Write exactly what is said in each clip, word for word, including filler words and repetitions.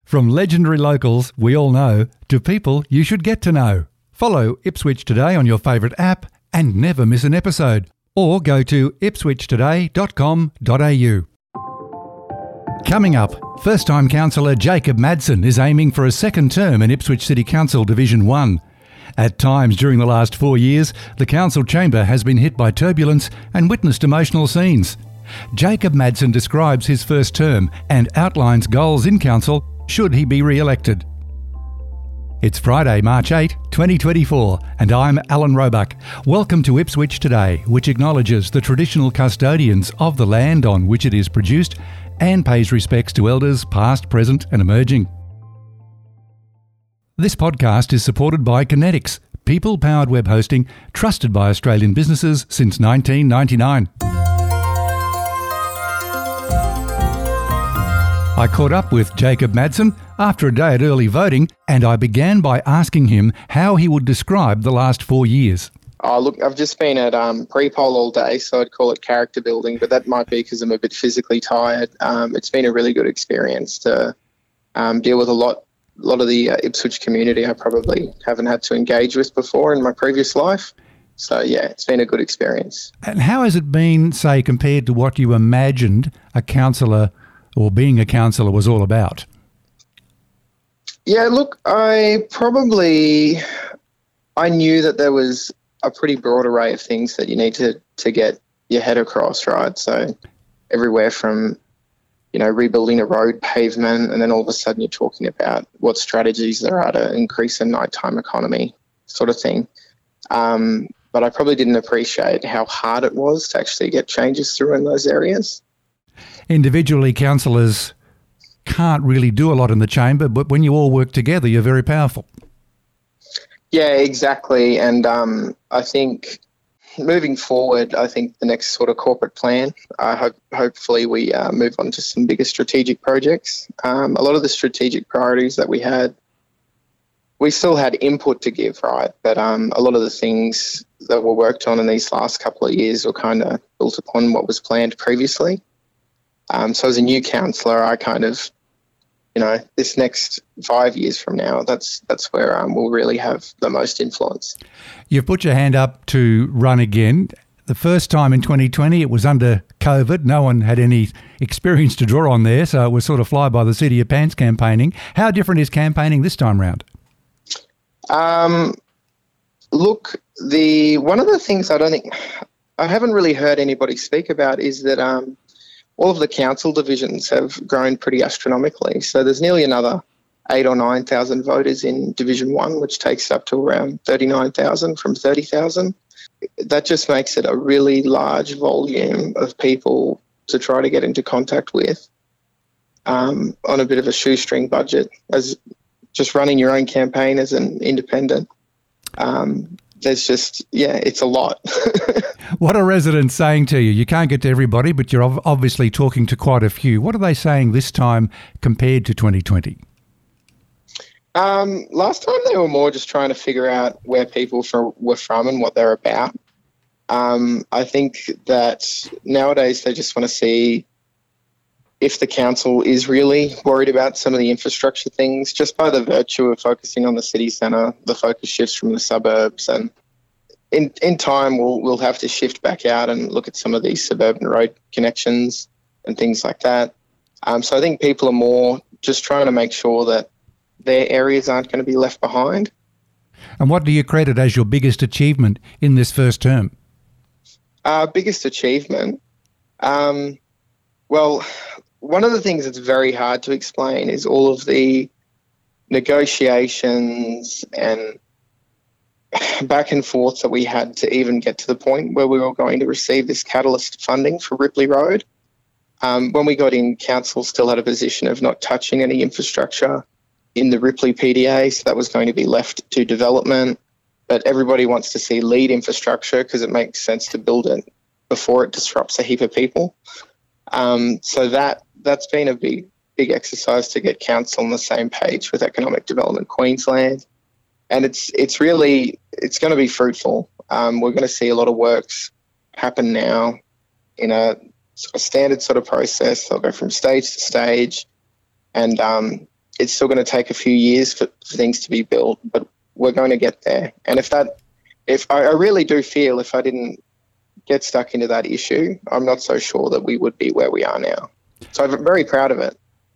From legendary locals we all know to people you should get to know. Follow Ipswich Today on your favourite app and never miss an episode. Or go to ipswich today dot com dot a u. Coming up, first-time councillor Jacob Madsen is aiming for a second term in Ipswich City Council Division one. At times during the last four years, the council chamber has been hit by turbulence and witnessed emotional scenes. Jacob Madsen describes his first term and outlines goals in council should he be re-elected. It's Friday, March eighth, twenty twenty-four, and I'm Alan Roebuck. Welcome to Ipswich Today, which acknowledges the traditional custodians of the land on which it is produced and pays respects to elders past, present and emerging. This podcast is supported by Kinetics, people-powered web hosting trusted by Australian businesses since nineteen ninety-nine. I caught up with Jacob Madsen after a day at early voting, and I began by asking him how he would describe the last four years. Oh, look, I've just been at um, pre-poll all day, so I'd call it character building, but that might be because I'm a bit physically tired. Um, it's been a really good experience to um, deal with a lot, lot of the uh, Ipswich community I probably haven't had to engage with before in my previous life. So, yeah, it's been a good experience. And how has it been, say, compared to what you imagined a councillor or being a councillor was all about? Yeah, look, I probably, I knew that there was a pretty broad array of things that you need to, to get your head across, right? So everywhere from, you know, rebuilding a road pavement, and then all of a sudden you're talking about what strategies there are to increase a nighttime economy sort of thing. Um, but I probably didn't appreciate how hard it was to actually get changes through in those areas. Individually, councillors can't really do a lot in the chamber, but when you all work together, you're very powerful. Yeah, exactly. And um, I think moving forward, I think the next sort of corporate plan, I hope hopefully we uh, move on to some bigger strategic projects. Um, a lot of the strategic priorities that we had, we still had input to give, right? But um, a lot of the things that were worked on in these last couple of years were kind of built upon what was planned previously. Um, so as a new councillor, I kind of, you know, this next five years from now, that's that's where um, we'll really have the most influence. You've put your hand up to run again. The first time in twenty twenty, it was under COVID. No one had any experience to draw on there, so it was sort of fly by the seat of your pants campaigning. How different is campaigning this time round? Um, look, the one of the things I don't think, I haven't really heard anybody speak about is that um, all of the council divisions have grown pretty astronomically. So there's nearly another eight or nine thousand voters in Division One, which takes it up to around thirty-nine thousand from thirty thousand. That just makes it a really large volume of people to try to get into contact with um, on a bit of a shoestring budget, as just running your own campaign as an independent. Um, there's just, yeah, it's a lot. What are residents saying to you? You can't get to everybody, but you're ov- obviously talking to quite a few. What are they saying this time compared to twenty twenty? Um, last time they were more just trying to figure out where people for, were from and what they're about. Um, I think that nowadays they just want to see if the council is really worried about some of the infrastructure things. Just by the virtue of focusing on the city centre, the focus shifts from the suburbs, and in in time we'll we'll have to shift back out and look at some of these suburban road connections and things like that. Um, so I think people are more just trying to make sure that their areas aren't going to be left behind. And what do you credit as your biggest achievement in this first term? Uh, biggest achievement? Um, well, one of the things that's very hard to explain is all of the negotiations and back and forth that we had to even get to the point where we were going to receive this catalyst funding for Ripley Road. Um, when we got in, council still had a position of not touching any infrastructure in the Ripley P D A, so that was going to be left to development. But everybody wants to see lead infrastructure because it makes sense to build it before it disrupts a heap of people. Um, so that, that's been a big, big exercise to get council on the same page with Economic Development Queensland. And it's it's really, it's going to be fruitful. Um, we're going to see a lot of works happen now in a, a standard sort of process. They'll go from stage to stage. And um, it's still going to take a few years for, for things to be built, but we're going to get there. And if that, if I, I really do feel if I didn't get stuck into that issue, I'm not so sure that we would be where we are now. So I'm very proud of it.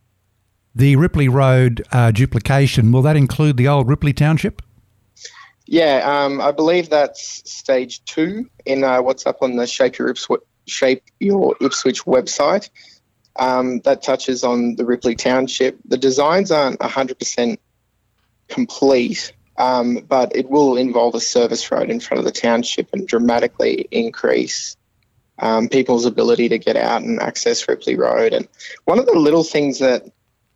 The Ripley Road uh, duplication, will that include the old Ripley Township? Yeah, um, I believe that's stage two in uh, what's up on the Shape Your Ipswich, Shape Your Ipswich website. Um, that touches on the Ripley Township. The designs aren't one hundred percent complete, um, but it will involve a service road in front of the township and dramatically increase um, people's ability to get out and access Ripley Road. And one of the little things that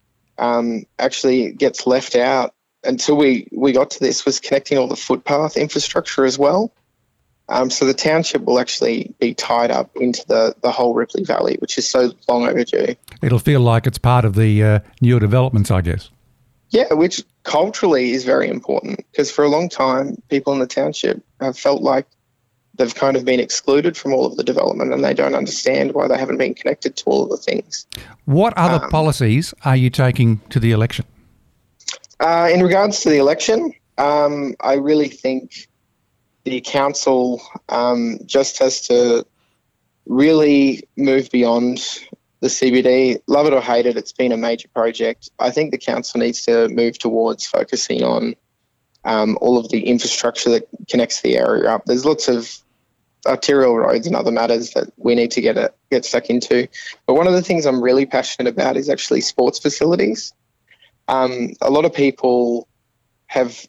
um, actually gets left out until we, we got to this was connecting all the footpath infrastructure as well. Um, so the township will actually be tied up into the, the whole Ripley Valley, which is so long overdue. It'll feel like it's part of the uh, newer developments, I guess. Yeah, which culturally is very important, because for a long time, people in the township have felt like they've kind of been excluded from all of the development and they don't understand why they haven't been connected to all of the things. What other um, policies are you taking to the election? Uh, in regards to the election, um, I really think the council um, just has to really move beyond the C B D. Love it or hate it, it's been a major project. I think the council needs to move towards focusing on um, all of the infrastructure that connects the area up. There's lots of arterial roads and other matters that we need to get a, get stuck into. But one of the things I'm really passionate about is actually sports facilities. Um, a lot of people have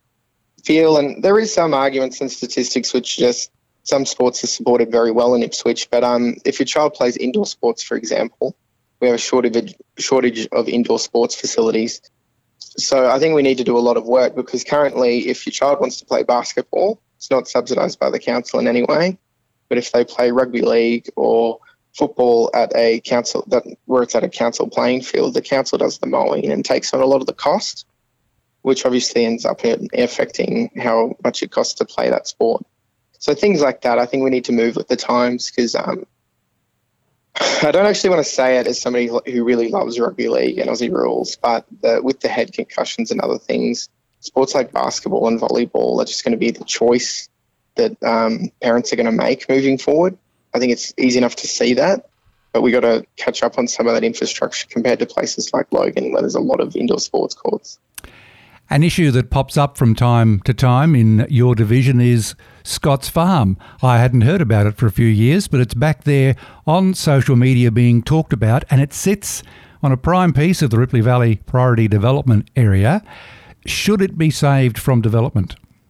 feel, and there is some arguments and statistics which just some sports are supported very well in Ipswich, but um, if your child plays indoor sports, for example, we have a shortage, shortage of indoor sports facilities. So I think we need to do a lot of work, because currently if your child wants to play basketball, it's not subsidised by the council in any way, but if they play rugby league or football at a council, that where it's at a council playing field, the council does the mowing and takes on a lot of the cost, which obviously ends up in affecting how much it costs to play that sport. So things like that, I think we need to move with the times, because um, I don't actually want to say it as somebody who really loves rugby league and Aussie rules, but the, with the head concussions and other things, sports like basketball and volleyball are just going to be the choice that um, parents are going to make moving forward. I think it's easy enough to see that, but we got to catch up on some of that infrastructure compared to places like Logan, where there's a lot of indoor sports courts. An issue that pops up from time to time in your division is Scott's Farm. I hadn't heard about it for a few years, but it's back there on social media being talked about, and it sits on a prime piece of the Ripley Valley Priority Development Area. Should it be saved from development?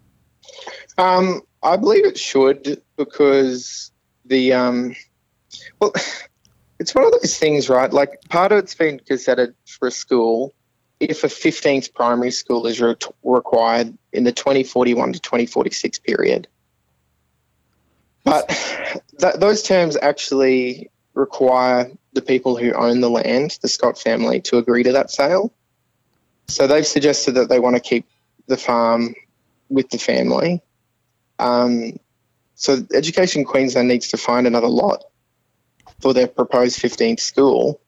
Um, I believe it should, because the, um, well, it's one of those things, right? Like, part of it's been gazetted for a school if a fifteenth primary school is re- required in the twenty forty-one to twenty forty-six period. But th- those terms actually require the people who own the land, the Scott family, to agree to that sale. So they've suggested that they want to keep the farm with the family. Um, so Education Queensland needs to find another lot for their proposed fifteenth school.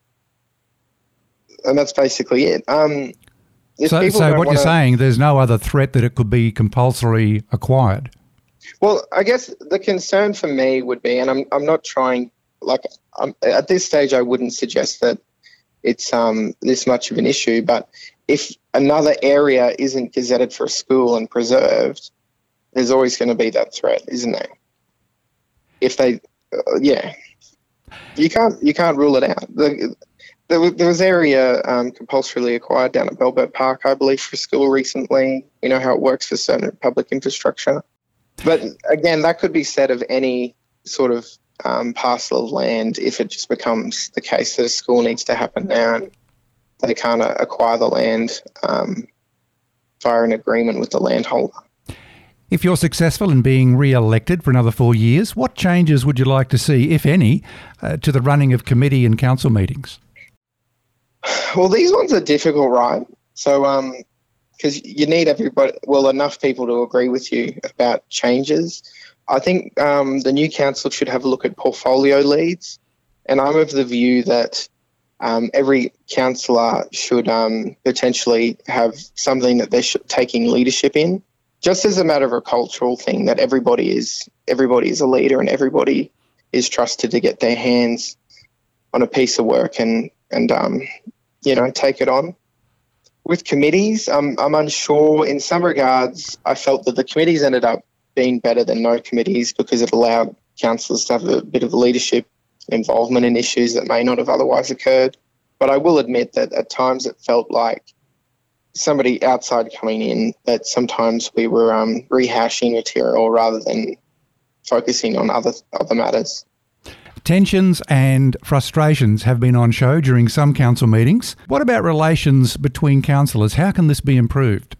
And that's basically it. Um, so so what wanna, you're saying, there's no other threat that it could be compulsory acquired? Well, I guess the concern for me would be, and I'm I'm not trying, like, I'm, at this stage I wouldn't suggest that it's um this much of an issue, but if another area isn't gazetted for a school and preserved, there's always going to be that threat, isn't there? If they, uh, yeah, you can't you can't rule it out. The, There was, there was area um, compulsorily acquired down at Belbert Park, I believe, for school recently. You know how it works for certain public infrastructure. But again, that could be said of any sort of um, parcel of land if it just becomes the case that a school needs to happen now and they can't uh, acquire the land um, via an agreement with the landholder. If you're successful in being re-elected for another four years, what changes would you like to see, if any, uh, to the running of committee and council meetings? Well, these ones are difficult, right? So, um, because you need everybody, well, enough people to agree with you about changes. I think um, the new council should have a look at portfolio leads, and I'm of the view that Um, every councillor should um, potentially have something that they're sh- taking leadership in, just as a matter of a cultural thing, that everybody is everybody is a leader and everybody is trusted to get their hands on a piece of work and and um, you know, take it on. With committees, um, I'm unsure. In some regards, I felt that the committees ended up being better than no committees because it allowed councillors to have a bit of leadership involvement in issues that may not have otherwise occurred. But I will admit that at times it felt like somebody outside coming in, that sometimes we were um, rehashing material rather than focusing on other other matters. Tensions and frustrations have been on show during some council meetings. What about relations between councillors? How can this be improved?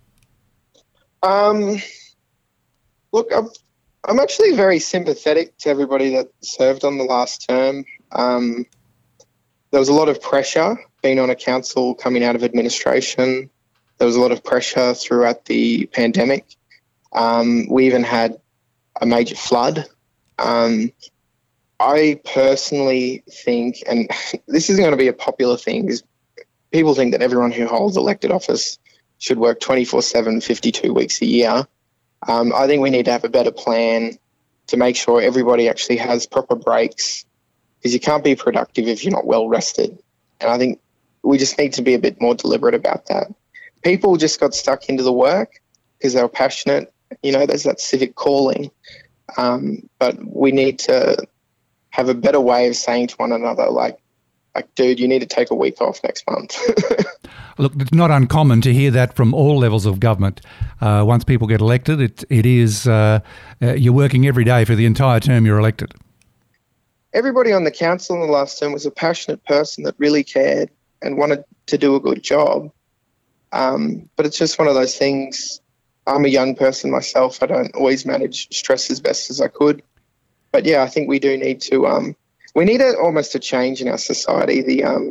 Um, look, I'm, I'm actually very sympathetic to everybody that served on the last term. Um, there was a lot of pressure being on a council coming out of administration. There was a lot of pressure throughout the pandemic. Um, we even had a major flood. Um, I personally think, and this isn't going to be a popular thing, because people think that everyone who holds elected office should work twenty-four seven, fifty-two weeks a year. Um, I think we need to have a better plan to make sure everybody actually has proper breaks, because you can't be productive if you're not well rested. And I think we just need to be a bit more deliberate about that. People just got stuck into the work because they were passionate. You know, there's that civic calling. Um, but we need to have a better way of saying to one another, like, like, dude, you need to take a week off next month. Look, it's not uncommon to hear that from all levels of government. Uh, once people get elected, it, it is, uh, uh, you're working every day for the entire term you're elected. Everybody on the council in the last term was a passionate person that really cared and wanted to do a good job. Um, but it's just one of those things. I'm a young person myself. I don't always manage stress as best as I could. But yeah, I think we do need to, um, we need a, almost a change in our society. The um,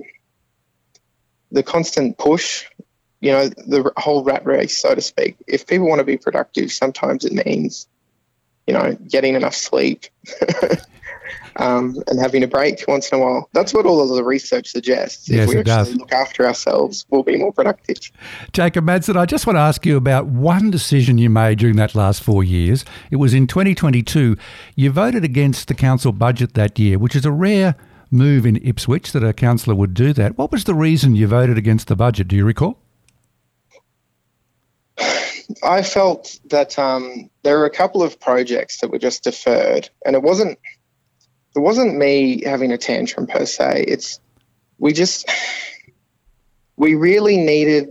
the constant push, you know, the whole rat race, so to speak. If people want to be productive, sometimes it means, you know, getting enough sleep um, and having a break once in a while. That's what all of the research suggests. Yes, if we it actually does. look after ourselves, we'll be more productive. Jacob Madsen, I just want to ask you about one decision you made during that last four years. It was in twenty twenty-two. You voted against the council budget that year, which is a rare move in Ipswich that a councillor would do that. What was the reason you voted against the budget? Do you recall? I felt that um, there were a couple of projects that were just deferred, and it wasn't it wasn't me having a tantrum per se. It's we just we really needed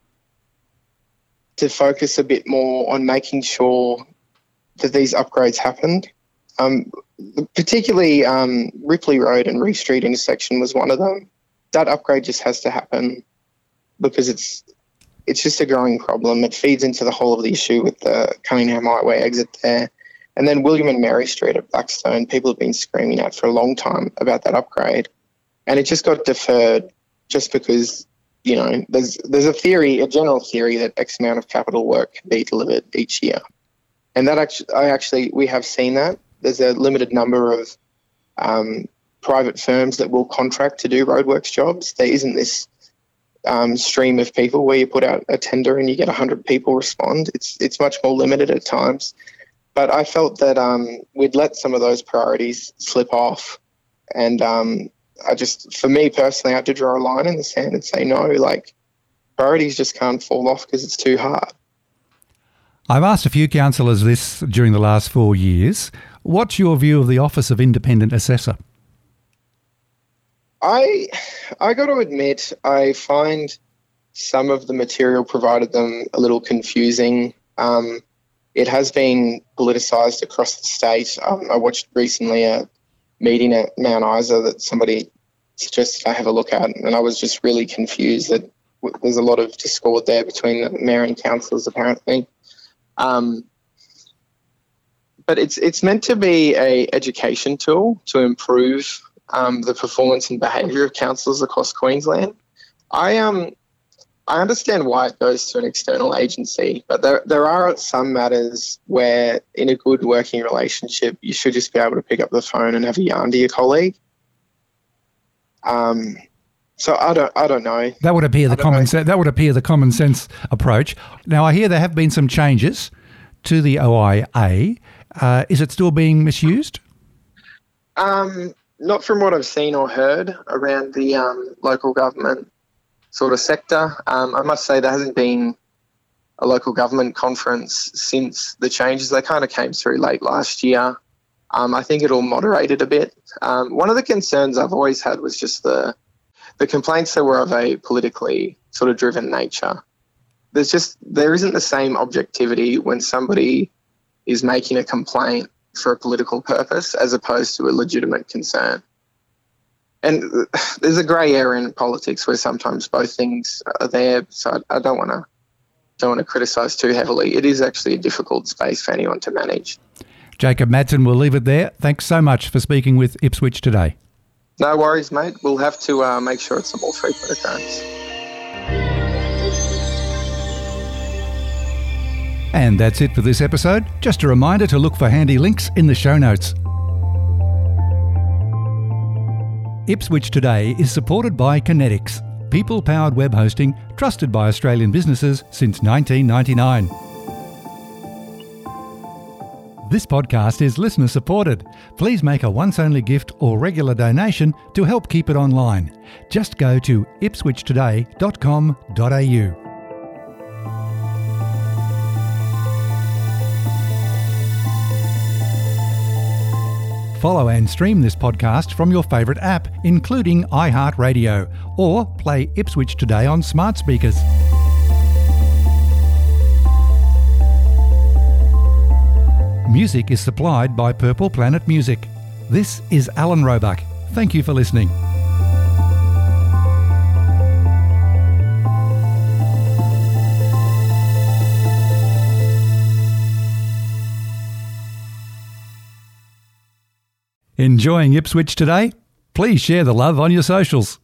to focus a bit more on making sure that these upgrades happened. Um, particularly um, Ripley Road and Reeve Street intersection was one of them. That upgrade just has to happen because it's it's just a growing problem. It feeds into the whole of the issue with the Cunningham Highway exit there. And then William and Mary Street at Blackstone, people have been screaming out for a long time about that upgrade. And it just got deferred just because, you know, there's there's a theory, a general theory that X amount of capital work can be delivered each year. And that actually, I actually, we have seen that. There's a limited number of um, private firms that will contract to do roadworks jobs. There isn't this um, stream of people where you put out a tender and you get one hundred people respond. It's it's much more limited at times. But I felt that um, we'd let some of those priorities slip off. And um, I just, for me personally, I had to draw a line in the sand and say, no, like, priorities just can't fall off because it's too hard. I've asked a few councillors this during the last four years. What's your view of the Office of Independent Assessor? I I got to admit, I find some of the material provided them a little confusing. Um, it has been politicised across the state. Um, I watched recently a meeting at Mount Isa that somebody suggested I have a look at, and I was just really confused that w- there's a lot of discord there between the mayor and councillors apparently. Um, but it's it's meant to be a education tool to improve um, the performance and behaviour of councillors across Queensland. I um I understand why it goes to an external agency, but there there are some matters where in a good working relationship you should just be able to pick up the phone and have a yarn to your colleague. Um, So I don't, I don't know. That would appear the common sense. That would appear the common sense approach. Now, I hear there have been some changes to the O I A. Uh, is it still being misused? Um, not from what I've seen or heard around the um, local government sort of sector. Um, I must say there hasn't been a local government conference since the changes. They kind of came through late last year. Um, I think it'll moderate it a bit. Um, one of the concerns I've always had was just the the complaints that were of a politically sort of driven nature. There's just, there isn't the same objectivity when somebody is making a complaint for a political purpose as opposed to a legitimate concern. And there's a grey area in politics where sometimes both things are there, so I, I don't want to don't want to criticise too heavily. It is actually a difficult space for anyone to manage. Jacob Madsen, we'll leave it there. Thanks so much for speaking with Ipswich Today. No worries, mate. We'll have to uh, make sure it's a more frequent occurrence. And that's it for this episode. Just a reminder to look for handy links in the show notes. Ipswich Today is supported by Kinetics, people-powered web hosting trusted by Australian businesses since nineteen ninety-nine. This podcast is listener supported. Please make a once-only gift or regular donation to help keep it online. Just go to ipswich today dot com dot a u. Follow and stream this podcast from your favourite app, including iHeartRadio, or play Ipswich Today on smart speakers. Music is supplied by Purple Planet Music. This is Alan Roebuck. Thank you for listening. Enjoying Ipswich Today? Please share the love on your socials.